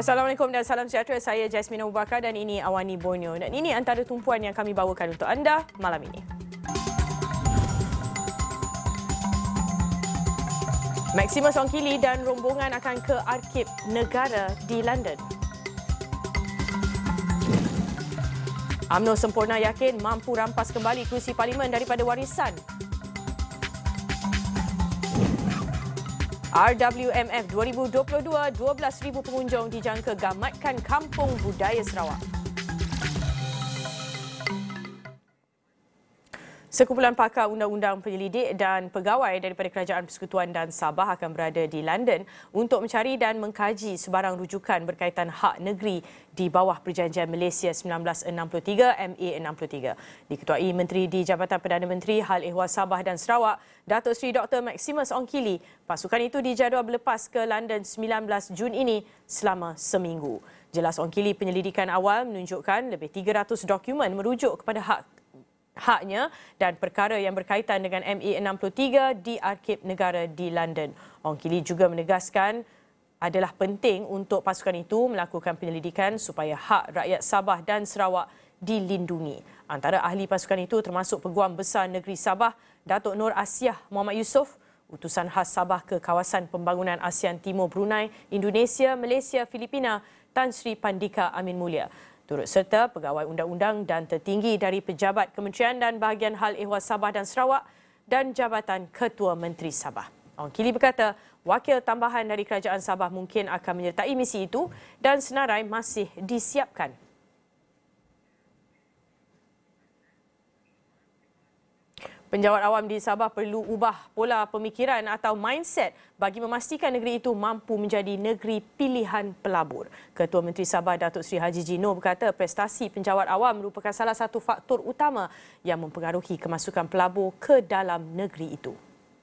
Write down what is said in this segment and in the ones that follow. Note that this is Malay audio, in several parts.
Assalamualaikum dan salam sejahtera. Saya Jasmine Abu Bakar dan ini Awani Borneo. Dan ini antara tumpuan yang kami bawakan untuk anda malam ini. Maximus Ongkili dan rombongan akan ke Arkib Negara di London. UMNO sempurna yakin mampu rampas kembali kerusi parlimen daripada warisan. RWMF 2022, 12,000 pengunjung dijangka gamatkan Kampung Budaya Sarawak. Sekumpulan pakar undang-undang, penyelidik dan pegawai daripada Kerajaan Persekutuan dan Sabah akan berada di London untuk mencari dan mengkaji sebarang rujukan berkaitan hak negeri di bawah Perjanjian Malaysia 1963 MA63. Diketuai Menteri di Jabatan Perdana Menteri Hal Ehwal Sabah dan Sarawak, Datuk Seri Dr. Maximus Ongkili. Pasukan itu dijadual berlepas ke London 19 Jun ini selama seminggu. Jelas Ongkili, penyelidikan awal menunjukkan lebih 300 dokumen merujuk kepada haknya dan perkara yang berkaitan dengan MA63 di Arkib Negara di London. Ongkili juga menegaskan adalah penting untuk pasukan itu melakukan penyelidikan supaya hak rakyat Sabah dan Sarawak dilindungi. Antara ahli pasukan itu termasuk Peguam Besar Negeri Sabah, Datuk Nur Asiah Muhammad Yusof, Utusan Khas Sabah ke Kawasan Pembangunan ASEAN Timur Brunei, Indonesia, Malaysia, Filipina, Tan Sri Pandika Amin Mulia. Turut serta pegawai undang-undang dan tertinggi dari Pejabat Kementerian dan Bahagian Hal Ehwal Sabah dan Sarawak dan Jabatan Ketua Menteri Sabah. Ongkili berkata, wakil tambahan dari Kerajaan Sabah mungkin akan menyertai misi itu dan senarai masih disiapkan. Penjawat awam di Sabah perlu ubah pola pemikiran atau mindset bagi memastikan negeri itu mampu menjadi negeri pilihan pelabur. Ketua Menteri Sabah Datuk Seri Haji Jino berkata prestasi penjawat awam merupakan salah satu faktor utama yang mempengaruhi kemasukan pelabur ke dalam negeri itu.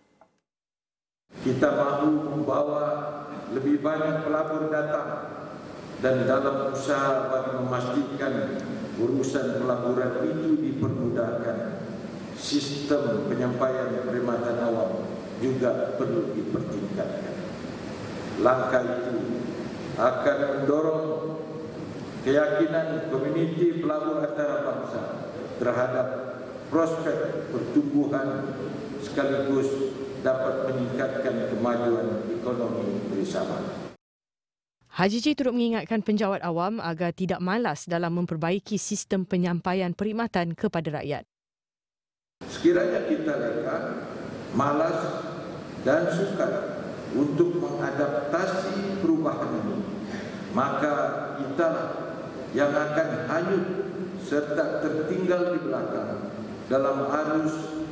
Kita mahu membawa lebih banyak pelabur datang dan dalam usaha bagi memastikan urusan pelaburan itu dipermudahkan. Sistem penyampaian perkhidmatan awam juga perlu dipertingkatkan. Langkah itu akan mendorong keyakinan komuniti pelabur antarabangsa terhadap prospek pertumbuhan sekaligus dapat meningkatkan kemajuan ekonomi di Sabah. Haji Ji turut mengingatkan penjawat awam agar tidak malas dalam memperbaiki sistem penyampaian perkhidmatan kepada rakyat. Sekiranya kita reka, malas dan sukar untuk mengadaptasi perubahan ini, maka kitalah yang akan hanyut serta tertinggal di belakang dalam arus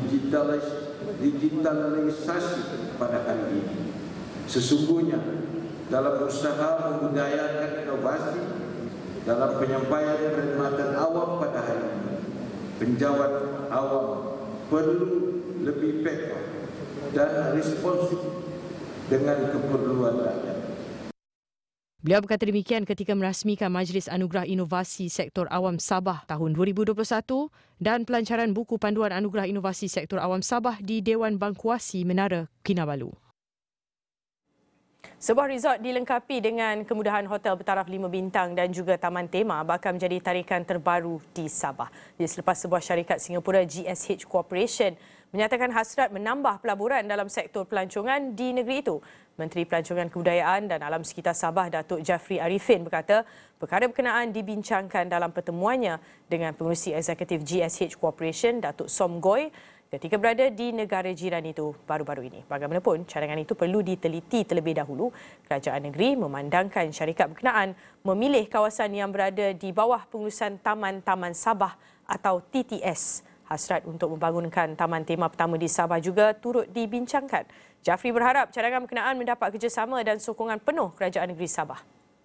digitalisasi pada hari ini. Sesungguhnya dalam usaha membudayakan inovasi dalam penyampaian perkhidmatan awam pada hari ini, penjawat awam perlu lebih peka dan responsif dengan keperluan rakyat. Beliau berkata demikian ketika merasmikan Majlis Anugerah Inovasi Sektor Awam Sabah tahun 2021 dan pelancaran buku panduan Anugerah Inovasi Sektor Awam Sabah di Dewan Bangkuasi Menara Kinabalu. Sebuah resort dilengkapi dengan kemudahan hotel bertaraf 5 bintang dan juga taman tema bakal menjadi tarikan terbaru di Sabah. Selepas sebuah syarikat Singapura GSH Corporation menyatakan hasrat menambah pelaburan dalam sektor pelancongan di negeri itu. Menteri Pelancongan Kebudayaan dan Alam Sekitar Sabah Datuk Jafri Arifin berkata perkara berkenaan dibincangkan dalam pertemuannya dengan pengerusi eksekutif GSH Corporation Datuk Som Goy ketika berada di negara jiran itu baru-baru ini. Bagaimanapun, cadangan itu perlu diteliti terlebih dahulu. Kerajaan negeri memandangkan syarikat berkenaan memilih kawasan yang berada di bawah pengurusan Taman-Taman Sabah atau TTS. Hasrat untuk membangunkan taman tema pertama di Sabah juga turut dibincangkan. Jafri berharap cadangan berkenaan mendapat kerjasama dan sokongan penuh Kerajaan Negeri Sabah.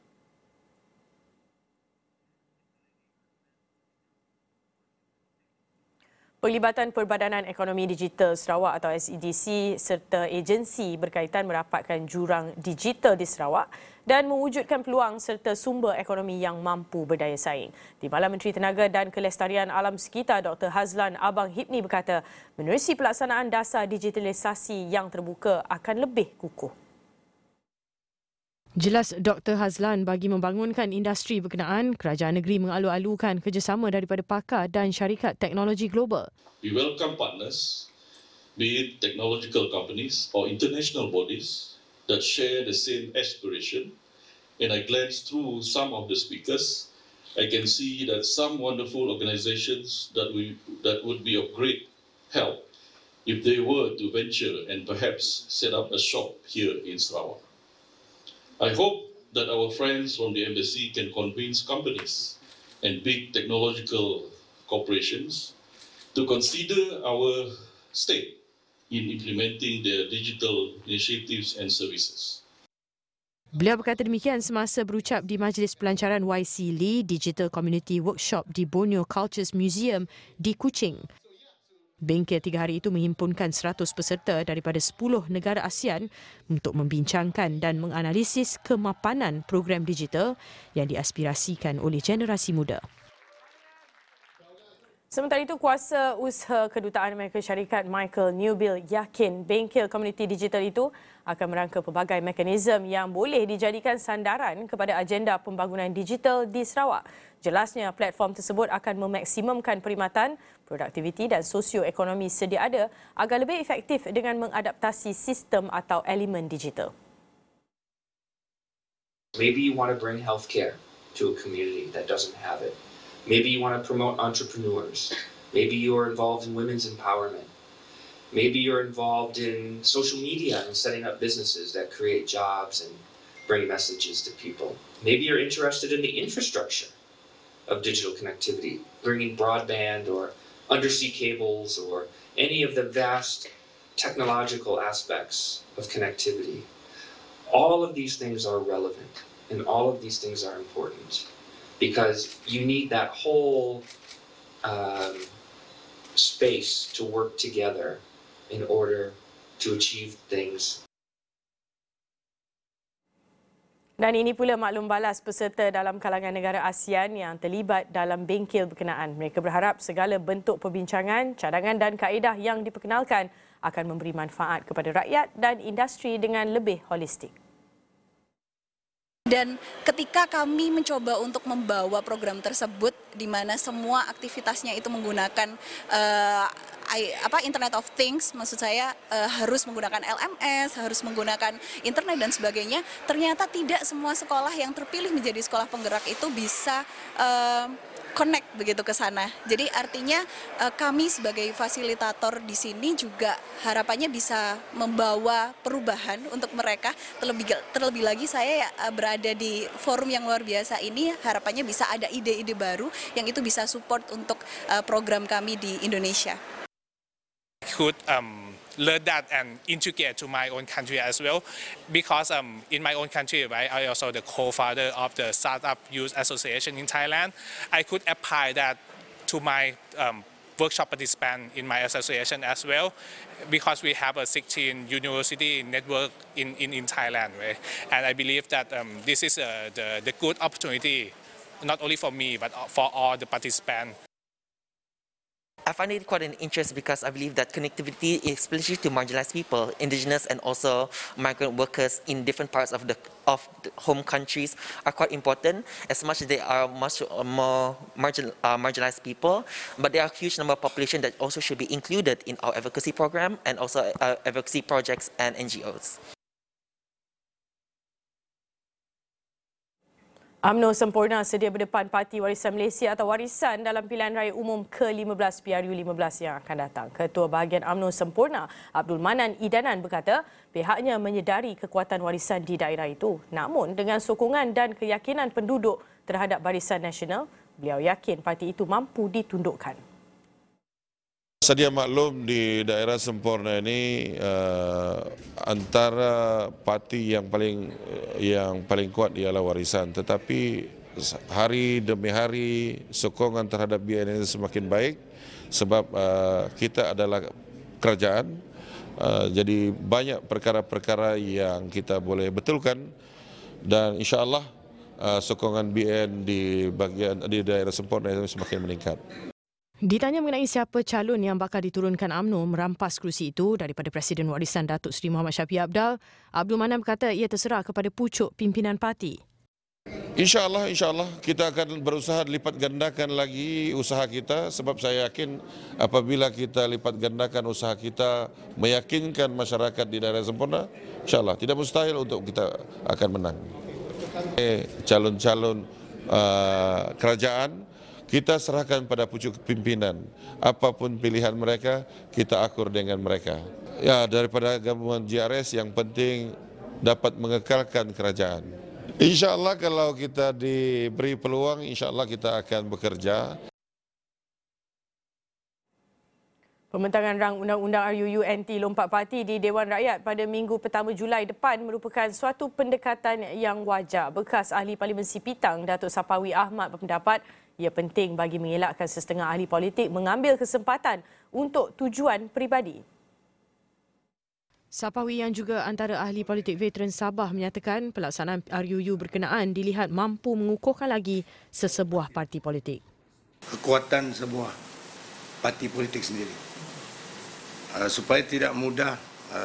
Pelibatan Perbadanan Ekonomi Digital Sarawak atau SEDC serta agensi berkaitan merapatkan jurang digital di Sarawak dan mewujudkan peluang serta sumber ekonomi yang mampu berdaya saing. Timbalan Menteri Tenaga dan Kelestarian Alam Sekitar Dr. Hazlan Abang Hipni berkata, menerusi pelaksanaan dasar digitalisasi yang terbuka akan lebih kukuh. Jelas Dr. Hazlan, bagi membangunkan industri berkenaan, kerajaan negeri mengalu-alukan kerjasama daripada pakar dan syarikat teknologi global. We welcome partners, be it technological companies or international bodies that share the same aspiration. And I glanced through some of the speakers. I can see that some wonderful organizations that would be of great help if they were to venture and perhaps set up a shop here in Sarawak. I hope that our friends from the embassy can convince companies and big technological corporations to consider our state in implementing their digital initiatives and services. Beliau berkata demikian semasa berucap di Majlis Pelancaran YC Lee Digital Community Workshop di Borneo Cultures Museum di Kuching. Bengkel 3 hari itu menghimpunkan 100 peserta daripada 10 negara ASEAN untuk membincangkan dan menganalisis kemapanan program digital yang diaspirasikan oleh generasi muda. Sementara itu, Kuasa Usaha Kedutaan Amerika Syarikat Michael Newbill yakin bengkel komuniti digital itu akan merangka pelbagai mekanisme yang boleh dijadikan sandaran kepada agenda pembangunan digital di Sarawak. Jelasnya, platform tersebut akan memaksimumkan perkhidmatan, produktiviti dan sosioekonomi sedia ada agar lebih efektif dengan mengadaptasi sistem atau elemen digital. Maybe you want to bring healthcare to a community that doesn't have it. Maybe you want to promote entrepreneurs. Maybe you're involved in women's empowerment. Maybe you're involved in social media and setting up businesses that create jobs and bring messages to people. Maybe you're interested in the infrastructure of digital connectivity, bringing broadband or undersea cables or any of the vast technological aspects of connectivity. All of these things are relevant and all of these things are important. Because you need that whole space to work together in order to achieve things. Dan ini pula maklum balas peserta dalam kalangan negara ASEAN yang terlibat dalam bengkel berkenaan. Mereka berharap segala bentuk perbincangan, cadangan dan kaedah yang diperkenalkan akan memberi manfaat kepada rakyat dan industri dengan lebih holistik. Dan ketika kami mencoba untuk membawa program tersebut di mana semua aktivitasnya itu menggunakan Internet of Things, maksud saya harus menggunakan LMS, harus menggunakan internet dan sebagainya, ternyata tidak semua sekolah yang terpilih menjadi sekolah penggerak itu bisa connect begitu ke sana. Jadi artinya kami sebagai fasilitator di sini juga harapannya bisa membawa perubahan untuk mereka. Terlebih lagi saya berada di forum yang luar biasa ini, harapannya bisa ada ide-ide baru yang itu bisa support untuk program kami di Indonesia. Could learn that and integrate to my own country as well, because in my own country, right, I also the co-founder of the Startup Youth Association in Thailand. I could apply that to my workshop participant in my association as well, because we have a 16 university network in Thailand, right? And I believe that this is the good opportunity, not only for me but for all the participants. I find it quite an interest because I believe that connectivity, especially to marginalized people, indigenous and also migrant workers in different parts of the home countries, are quite important. As much as they are much more marginalized people, but there are a huge number of population that also should be included in our advocacy program and also advocacy projects and NGOs. UMNO sempurna sedia berdepan Parti Warisan Malaysia atau Warisan dalam pilihan raya umum ke-15 PRU15 yang akan datang. Ketua Bahagian UMNO sempurna Abdul Manan Idanan berkata pihaknya menyedari kekuatan warisan di daerah itu. Namun dengan sokongan dan keyakinan penduduk terhadap Barisan Nasional, beliau yakin parti itu mampu ditundukkan. Sedia maklum di daerah sempurna ini antara parti yang paling kuat ialah Warisan, tetapi hari demi hari sokongan terhadap BN ini semakin baik sebab kita adalah kerajaan, jadi banyak perkara-perkara yang kita boleh betulkan dan insya-Allah sokongan BN di daerah sempurna ini semakin meningkat. Ditanya mengenai siapa calon yang bakal diturunkan UMNO merampas kerusi itu daripada Presiden Warisan Datuk Seri Muhammad Syafiee Apdal, Abdul Manam berkata ia terserah kepada pucuk pimpinan parti. InsyaAllah kita akan berusaha lipat gandakan lagi usaha kita, sebab saya yakin apabila kita lipat gandakan usaha kita meyakinkan masyarakat di daerah sempurna, insyaAllah tidak mustahil untuk kita akan menang. Calon-calon kerajaan kita serahkan pada pucuk pimpinan. Apapun pilihan mereka, kita akur dengan mereka. Ya, daripada gabungan GRS yang penting dapat mengekalkan kerajaan. InsyaAllah kalau kita diberi peluang, insyaAllah kita akan bekerja. Pembentangan rang Undang-Undang RUU anti lompat parti di Dewan Rakyat pada minggu pertama Julai depan merupakan suatu pendekatan yang wajar. Bekas Ahli Parlimen Sipitang, Datuk Sapawi Ahmad berpendapat ia penting bagi mengelakkan sesetengah ahli politik mengambil kesempatan untuk tujuan peribadi. Sapawi yang juga antara ahli politik veteran Sabah menyatakan pelaksanaan RUU berkenaan dilihat mampu mengukuhkan lagi sesebuah parti politik. Kekuatan sebuah parti politik sendiri. Supaya tidak mudah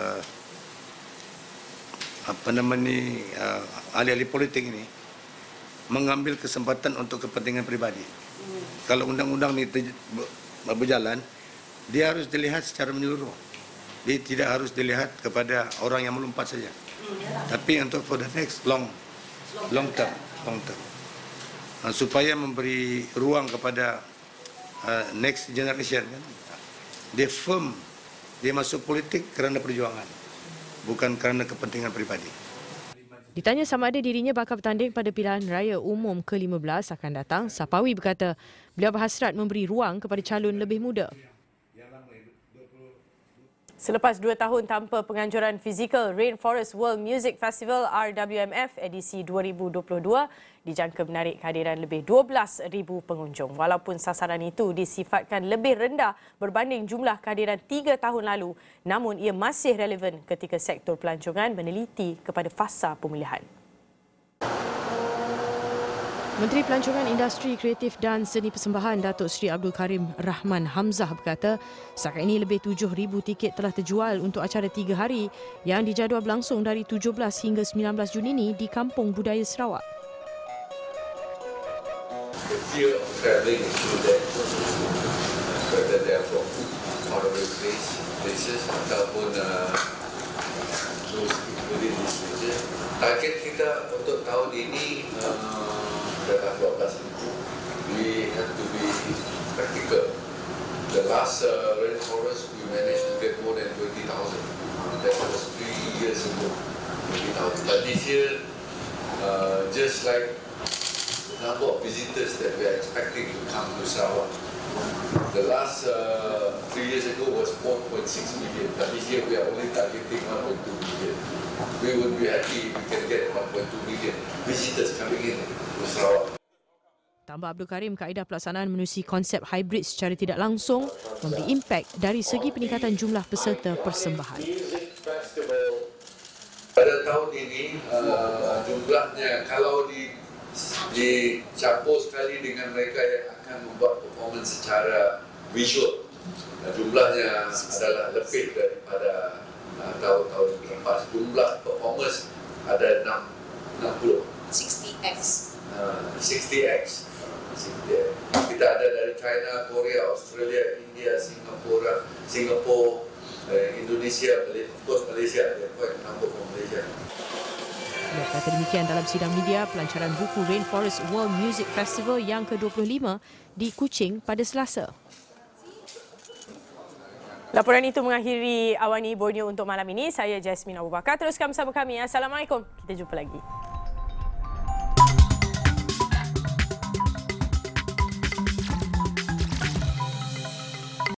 ahli-ahli politik ini mengambil kesempatan untuk kepentingan pribadi. Kalau undang-undang ini berjalan, dia harus dilihat secara menyeluruh. Dia tidak harus dilihat kepada orang yang melompat saja. Tapi untuk for the next long term. Supaya memberi ruang kepada next generation. Dia firm, dia masuk politik kerana perjuangan, bukan kerana kepentingan pribadi. Ditanya sama ada dirinya bakal bertanding pada pilihan raya umum ke-15 akan datang, Sapawi berkata beliau berhasrat memberi ruang kepada calon lebih muda. Selepas 2 tahun tanpa penganjuran fizikal, Rainforest World Music Festival RWMF edisi 2022 dijangka menarik kehadiran lebih 12,000 pengunjung. Walaupun sasaran itu disifatkan lebih rendah berbanding jumlah kehadiran 3 tahun lalu, namun ia masih relevan ketika sektor pelancongan meneliti kepada fasa pemilihan. Menteri Pelancongan Industri Kreatif dan Seni Persembahan Datuk Seri Abdul Karim Rahman Hamzah berkata, setakat ini lebih 7,000 tiket telah terjual untuk acara 3 hari yang dijadual berlangsung dari 17 hingga 19 Jun ini di Kampung Budaya Sarawak. The fear of travelling is still there, whether they are from faraway places ataupun those within this region. Target kita untuk tahun ini adalah 12,000. We have to be practical. The last rainforest we managed to get more than 20,000. That was 3 years ago. 20,000. But this year, just like the number of visitors that we are expecting to come to Sarawak, the last 3 years ago was 4.6 million. But this year we are only targeting 1.2 million. We would be happy if we can get 1.2 million visitors coming in to Sarawak. Tambah Abdul Karim, kaedah pelaksanaan menerusi konsep hybrid secara tidak langsung memberi impak dari segi peningkatan jumlah peserta persembahan. Pada tahun ini jumlahnya kalau dicampur sekali dengan mereka yang akan membuat performance secara visual, jumlahnya adalah lebih daripada tahun-tahun lepas. Jumlah performance ada 60. 60x. Kita ada dari China, Korea, Australia, India, Singapore, Indonesia, of course Malaysia. There are quite a number from Malaysia. Kata demikian dalam sidang media pelancaran buku Rainforest World Music Festival yang ke-25 di Kuching pada Selasa. Laporan itu mengakhiri Awani Borneo untuk malam ini. Saya Jasmine Abu Bakar. Teruskan bersama kami. Assalamualaikum. Kita jumpa lagi.